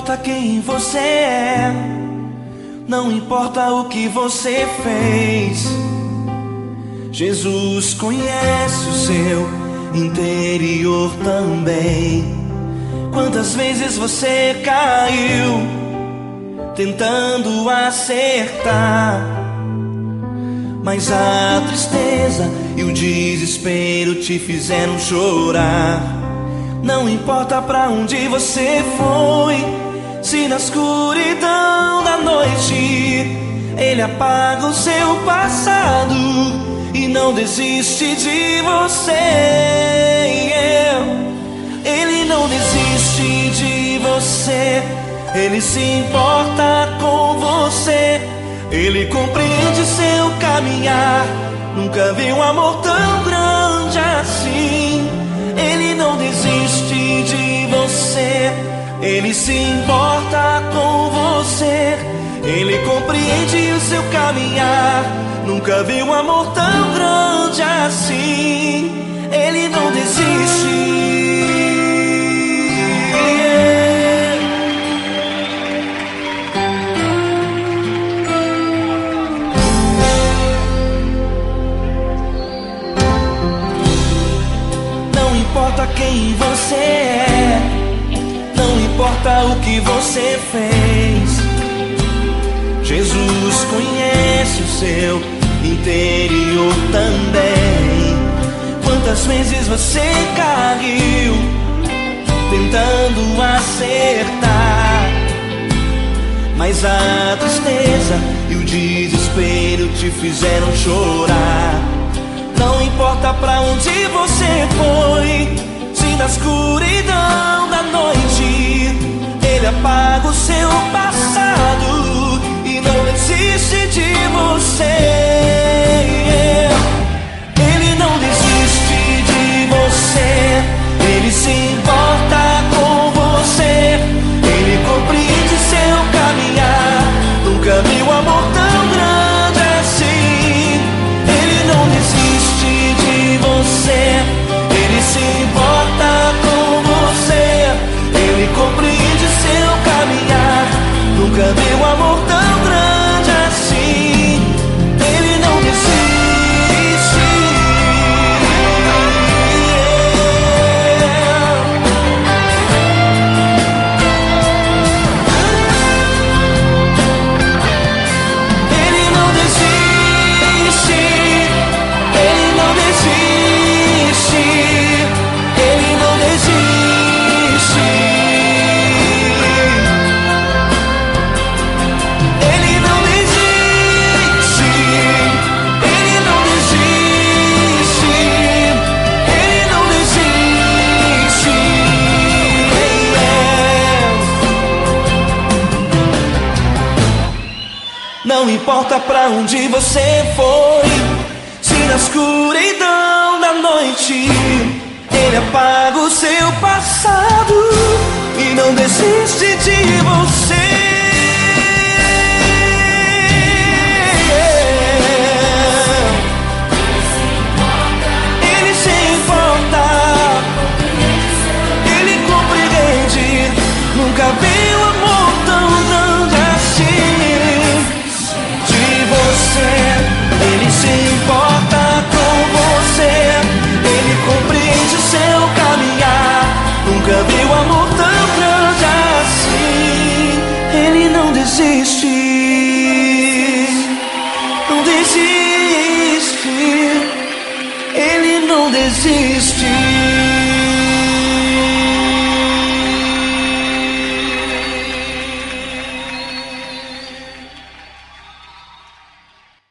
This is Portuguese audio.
importa quem você é, não importa o que você fez. Jesus conhece o seu interior também. Quantas vezes você caiu tentando acertar, mas a tristeza e o desespero te fizeram chorar. Não importa pra onde você foi, se na escuridão da noite Ele apaga o seu passado e não desiste de você. Ele não desiste de você, Ele se importa com você. Ele compreende seu caminhar, nunca vi um amor tão grande assim. Ele não desiste de você, Ele se importa com você. Ele compreende o seu caminhar, nunca vi um amor tão grande assim. Ele não desiste. Não importa quem você é, não importa o que você fez. Jesus conhece o seu interior também. Quantas vezes você caiu tentando acertar, mas a tristeza e o desespero te fizeram chorar. Não importa pra onde você foi, se na escuridão da noite Ele apaga o seu passado e não desiste de você. Ele não desiste de você, Ele se importa com você. Ele compreende seu caminhar, nunca vi um amor tão grande assim. Ele não desiste de você, Ele se importa com você. Ele compreende seu caminhar, nunca vi um amor tão grande assim. Ele não desiste. Ele não desiste. Ele não desiste. Ele não desiste. Ele não desiste. Ele não desiste. Ele não desiste. Não importa pra onde você foi, se na escuridão da noite Ele apaga o seu passado e não desiste de você. Ele se importa, Ele compreende, nunca vi um amor tão grande assim. De você, Ele se importa com você. Ele compreende o seu caminhar, nunca vi um amor tão grande assim. Ele não desiste, não desiste. Ele não desiste.